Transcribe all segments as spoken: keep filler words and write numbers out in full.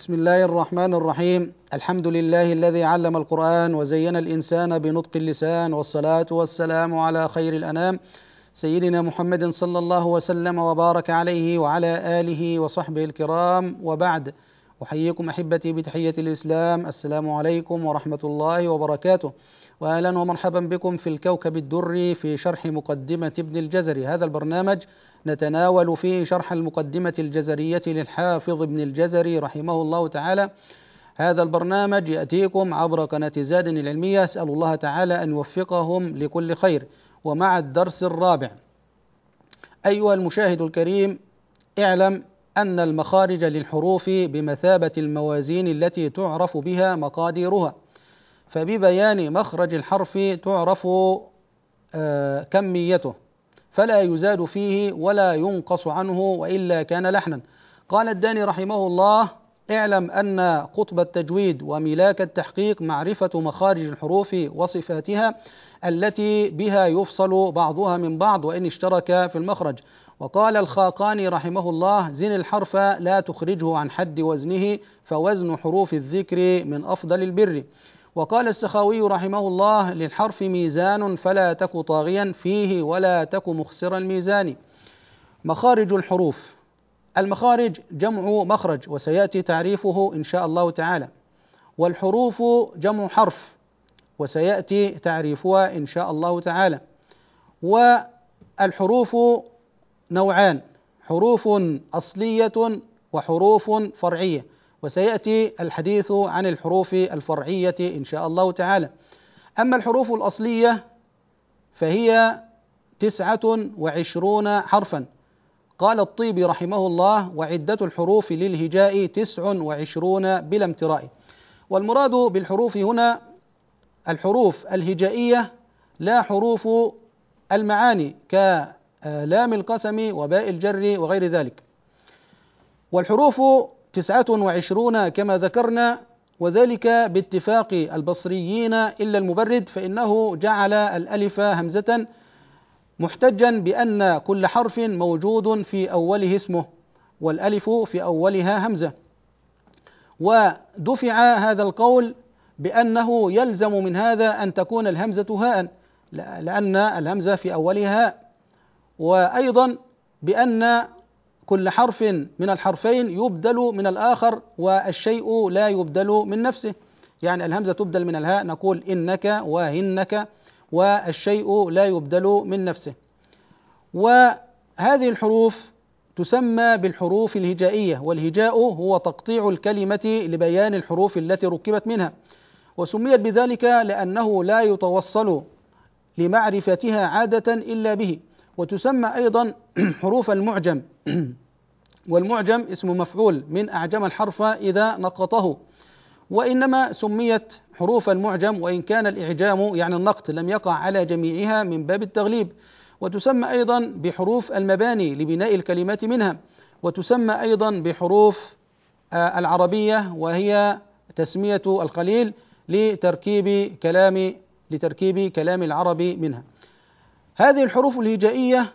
بسم الله الرحمن الرحيم. الحمد لله الذي علم القرآن وزين الإنسان بنطق اللسان، والصلاة والسلام على خير الأنام سيدنا محمد صلى الله وسلم وبارك عليه وعلى آله وصحبه الكرام، وبعد. أحييكم أحبتي بتحية الإسلام، السلام عليكم ورحمة الله وبركاته، وأهلا ومرحبا بكم في الكوكب الدري في شرح مقدمة ابن الجزري. هذا البرنامج نتناول فيه شرح المقدمة الجزرية للحافظ ابن الجزري رحمه الله تعالى. هذا البرنامج يأتيكم عبر قناة زاد العلمية، أسأل الله تعالى أن يوفقهم لكل خير. ومع الدرس الرابع، أيها المشاهد الكريم، اعلم أن المخارج للحروف بمثابة الموازين التي تعرف بها مقاديرها، فببيان مخرج الحرف تعرف آه كميته، فلا يزاد فيه ولا ينقص عنه وإلا كان لحنا. قال الداني رحمه الله: اعلم أن قطب التجويد وملاك التحقيق معرفة مخارج الحروف وصفاتها التي بها يفصل بعضها من بعض وإن اشترك في المخرج. وقال الخاقاني رحمه الله: زن الحرف لا تخرجه عن حد وزنه، فوزن حروف الذكر من أفضل البر. وقال السخاوي رحمه الله: للحرف ميزان فلا تك طاغيا فيه ولا تك مخسر الميزان. مخارج الحروف. المخارج جمع مخرج، وسيأتي تعريفه إن شاء الله تعالى. والحروف جمع حرف، وسيأتي تعريفها إن شاء الله تعالى. والحروف نوعان: حروف أصلية وحروف فرعية، وسيأتي الحديث عن الحروف الفرعية إن شاء الله تعالى. أما الحروف الأصلية فهي تسعة وعشرون حرفا. قال الطيبي رحمه الله: وعدة الحروف للهجاء تسع وعشرون بلا امتراء. والمراد بالحروف هنا الحروف الهجائية، لا حروف المعاني كلام القسم وباء الجر وغير ذلك. والحروف تسعة وعشرون كما ذكرنا، وذلك باتفاق البصريين إلا المبرد، فإنه جعل الألف همزة محتجا بأن كل حرف موجود في أوله اسمه، والألف في أولها همزة. ودفع هذا القول بأنه يلزم من هذا أن تكون الهمزة هاء، لأن الهمزة في أولها هاء، وأيضا بأن كل حرف من الحرفين يبدل من الآخر، والشيء لا يبدل من نفسه. يعني الهمزة تبدل من الهاء، نقول إنك وهنك، والشيء لا يبدل من نفسه. وهذه الحروف تسمى بالحروف الهجائية، والهجاء هو تقطيع الكلمة لبيان الحروف التي ركبت منها، وسميت بذلك لأنه لا يتوصل لمعرفتها عادة إلا به. وتسمى أيضا حروف المعجم، والمعجم اسم مفعول من أعجم الحرف إذا نقطه، وإنما سميت حروف المعجم وإن كان الإعجام يعني النقط لم يقع على جميعها من باب التغليب. وتسمى أيضا بحروف المباني لبناء الكلمات منها. وتسمى أيضا بحروف العربية، وهي تسمية القليل لتركيب كلام لتركيب كلام العرب منها. هذه الحروف الهجائية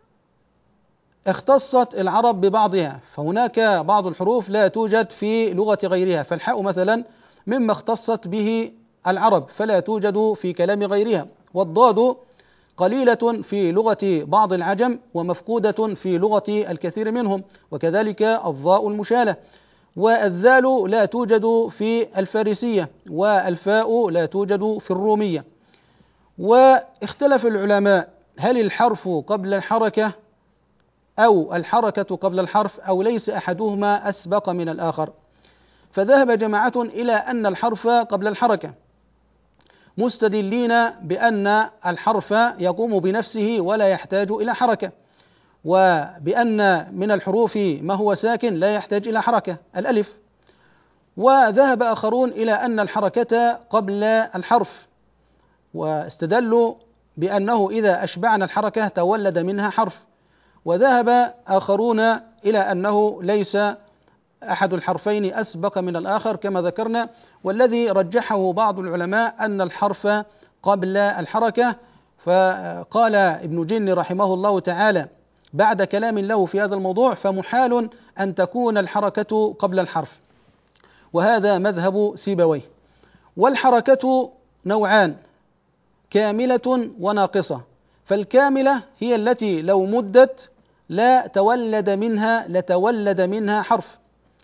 اختصت العرب ببعضها، فهناك بعض الحروف لا توجد في لغة غيرها، فالحاء مثلا مما اختصت به العرب فلا توجد في كلام غيرها. والضاد قليلة في لغة بعض العجم ومفقودة في لغة الكثير منهم، وكذلك الضاء المشالة. والذال لا توجد في الفارسية، والفاء لا توجد في الرومية. واختلف العلماء: هل الحرف قبل الحركة أو الحركة قبل الحرف، أو ليس أحدهما أسبق من الآخر؟ فذهب جماعة إلى أن الحرف قبل الحركة، مستدلين بأن الحرف يقوم بنفسه ولا يحتاج إلى حركة، وبأن من الحروف ما هو ساكن لا يحتاج إلى حركة، الألف. وذهب آخرون إلى أن الحركة قبل الحرف، واستدلوا بأنه إذا أشبعنا الحركة تولد منها حرف. وذهب آخرون إلى أنه ليس أحد الحرفين أسبق من الآخر كما ذكرنا، والذي رجحه بعض العلماء أن الحرف قبل الحركة. فقال ابن جن رحمه الله تعالى بعد كلام له في هذا الموضوع: فمحال أن تكون الحركة قبل الحرف. وهذا مذهب سيبويه. والحركة نوعان: كاملة وناقصة. فالكاملة هي التي لو مدت لا تولد منها لتولد منها حرف،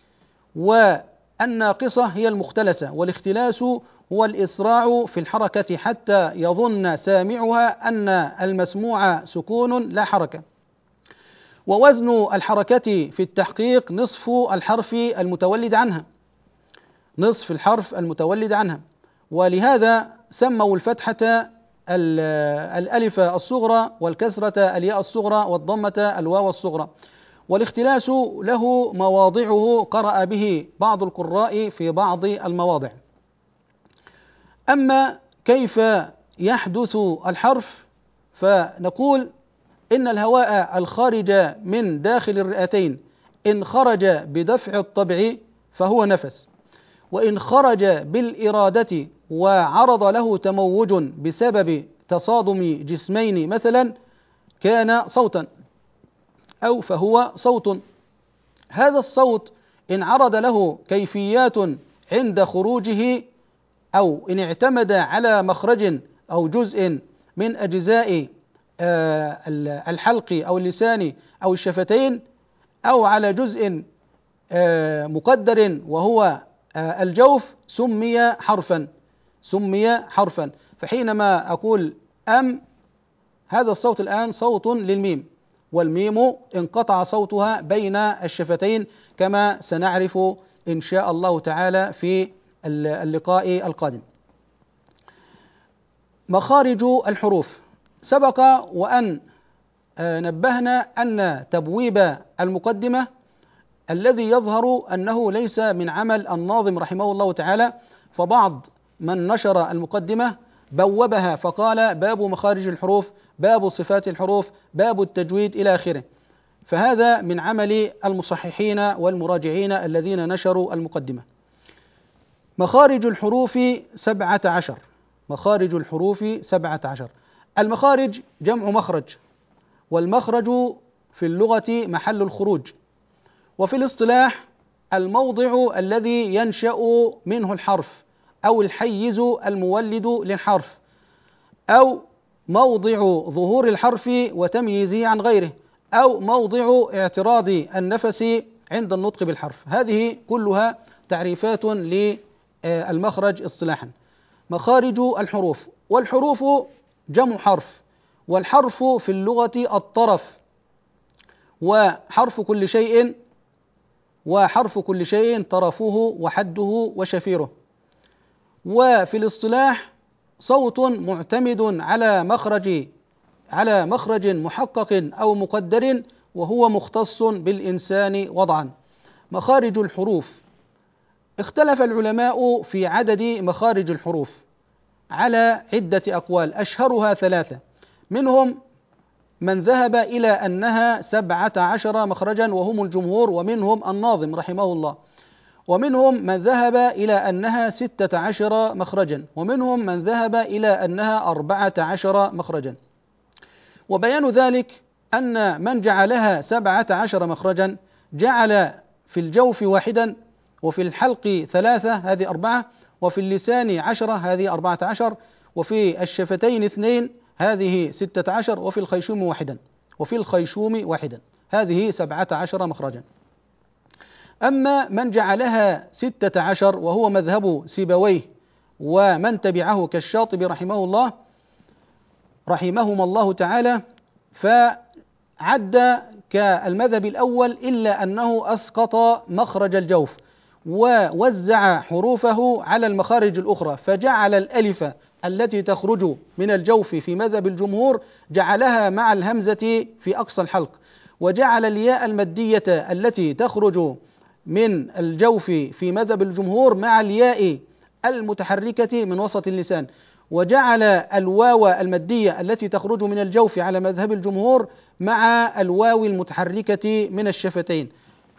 والناقصة هي المختلسة، والاختلاس هو الإسراع في الحركة حتى يظن سامعها أن المسموع سكون لا حركة. ووزن الحركة في التحقيق نصف الحرف المتولد عنها، نصف الحرف المتولد عنها. ولهذا سموا الفتحة الألف الصغرى، والكسرة الياء الصغرى، والضمة الواو الصغرى. والاختلاس له مواضعه قرأ به بعض القراء في بعض المواضع. أما كيف يحدث الحرف، فنقول إن الهواء الخارج من داخل الرئتين إن خرج بدفع الطبع فهو نفس، وإن خرج بالإرادة وعرض له تموج بسبب تصادم جسمين مثلا كان صوتا، أو فهو صوت. هذا الصوت إن عرض له كيفيات عند خروجه، أو إن اعتمد على مخرج أو جزء من أجزاء الحلق أو اللسان أو الشفتين، أو على جزء مقدر وهو الجوف، سمي حرفا، سمي حرفا. فحينما أقول أم، هذا الصوت الآن صوت للميم، والميم انقطع صوتها بين الشفتين كما سنعرف إن شاء الله تعالى في اللقاء القادم. مخارج الحروف. سبق وأن نبهنا أن تبويب المقدمة الذي يظهر أنه ليس من عمل الناظم رحمه الله تعالى، فبعض من نشر المقدمة بوبها فقال باب مخارج الحروف، باب صفات الحروف، باب التجويد إلى آخره، فهذا من عمل المصححين والمراجعين الذين نشروا المقدمة. مخارج الحروف سبعة عشر، مخارج الحروف سبعة عشر. المخارج جمع مخرج، والمخرج في اللغة محل الخروج، وفي الاصطلاح الموضع الذي ينشأ منه الحرف، أو الحيز المولد للحرف، أو موضع ظهور الحرف وتمييزه عن غيره، أو موضع اعتراض النفس عند النطق بالحرف. هذه كلها تعريفات للمخرج اصطلاحا. مخارج الحروف. والحروف جمع حرف، والحرف في اللغة الطرف، وحرف كل شيء وحرف كل شيء طرفه وحده وشفيره. وفي الاصطلاح صوت معتمد على مخرج على مخرج محقق أو مقدر، وهو مختص بالإنسان وضعا. مخارج الحروف. اختلف العلماء في عدد مخارج الحروف على عدة أقوال، أشهرها ثلاثة، منهم من ذهب إلى أنها سبعة عشر مخرجا وهم الجمهور، ومنهم الناظم رحمه الله، ومنهم من ذهب إلى أنها ستة عشر مخرجا، ومنهم من ذهب إلى أنها أربعة عشر مخرجا. وبيان ذلك أن من جعلها سبعة عشر مخرجا جعل في الجوف واحدا، وفي الحلق ثلاثة هذه أربعة، وفي اللسان عشرة هذه أربعة عشر، وفي الشفتين اثنين هذه ستة عشر، وفي الخيشوم واحدا وفي الخيشوم واحدا هذه سبعة عشر مخرجا. أما من جعلها ستة عشر وهو مذهب سيبويه ومن تبعه كالشاطبي رحمه الله رحمهما الله تعالى، فعد كالمذهب الأول إلا أنه أسقط مخرج الجوف ووزع حروفه على المخارج الأخرى، فجعل الألف التي تخرج من الجوف في مذهب الجمهور جعلها مع الهمزة في أقصى الحلق، وجعل الياء المدية التي تخرج من الجوف في مذهب الجمهور مع الياء المتحركة من وسط اللسان، وجعل الواو المدية التي تخرج من الجوف على مذهب الجمهور مع الواو المتحركة من الشفتين،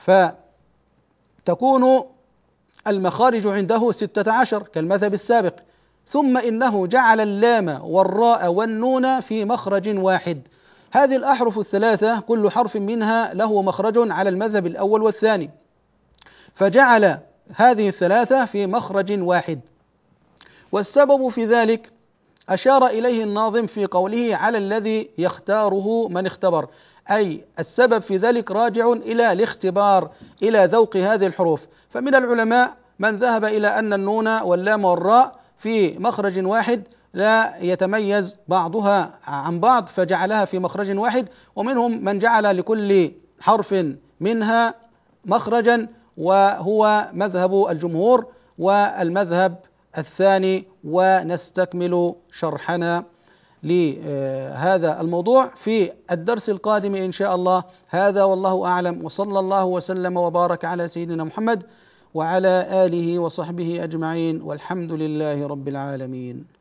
فتكون المخارج عنده ستة عشر كالمذهب السابق. ثم إنه جعل اللام والراء والنون في مخرج واحد. هذه الأحرف الثلاثة كل حرف منها له مخرج على المذهب الأول والثاني، فجعل هذه الثلاثة في مخرج واحد. والسبب في ذلك أشار إليه الناظم في قوله على الذي يختاره من اختبر، أي السبب في ذلك راجع إلى الاختبار، إلى ذوق هذه الحروف. فمن العلماء من ذهب إلى أن النون واللام والراء في مخرج واحد لا يتميز بعضها عن بعض فجعلها في مخرج واحد، ومنهم من جعل لكل حرف منها مخرجا، وهو مذهب الجمهور والمذهب الثاني. ونستكمل شرحنا لهذا الموضوع في الدرس القادم إن شاء الله. هذا والله أعلم، وصلى الله وسلم وبارك على سيدنا محمد وعلى آله وصحبه أجمعين، والحمد لله رب العالمين.